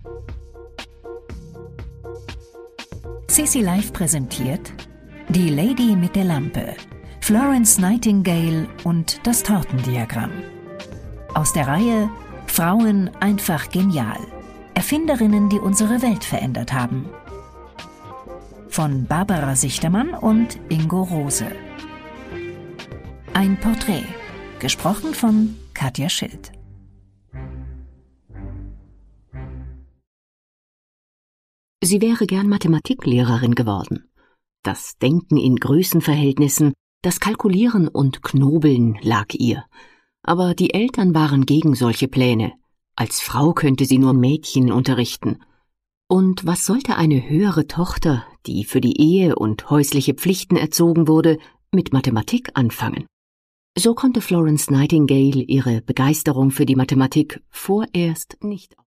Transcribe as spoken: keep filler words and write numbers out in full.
Sisi Live präsentiert Die Lady mit der Lampe, Florence Nightingale und das Tortendiagramm. Aus der Reihe Frauen einfach genial. Erfinderinnen, die unsere Welt verändert haben. Von Barbara Sichtermann und Ingo Rose. Ein Porträt, gesprochen von Katja Schild. Sie wäre gern Mathematiklehrerin geworden. Das Denken in Größenverhältnissen, das Kalkulieren und Knobeln lag ihr. Aber die Eltern waren gegen solche Pläne. Als Frau könnte sie nur Mädchen unterrichten. Und was sollte eine höhere Tochter, die für die Ehe und häusliche Pflichten erzogen wurde, mit Mathematik anfangen? So konnte Florence Nightingale ihre Begeisterung für die Mathematik vorerst nicht